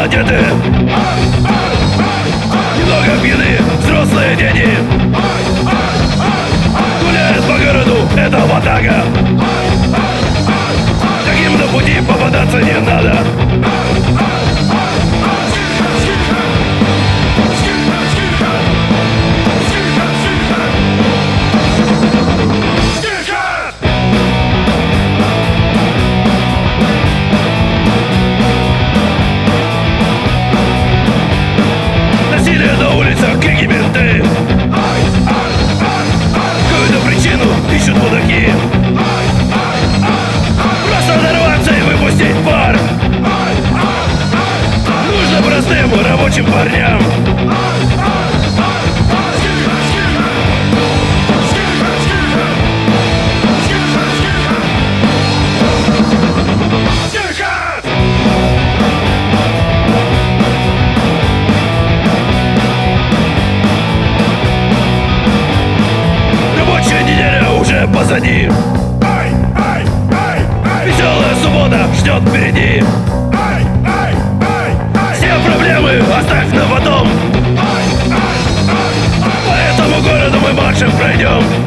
Тускло одеты, немного пьяны взрослые дети. Гуляют по городу, это ватага. Таким на пути попадаться не надо. Насилие на улицах, крики, менты. Какую-то причину ищут мудаки. Просто нарваться и выпустить пар. Нужно простым рабочим парням. Рабочая неделя уже позади. Веселая суббота ждет впереди. Все проблемы оставь на потом. По этому городу мы маршем пройдем.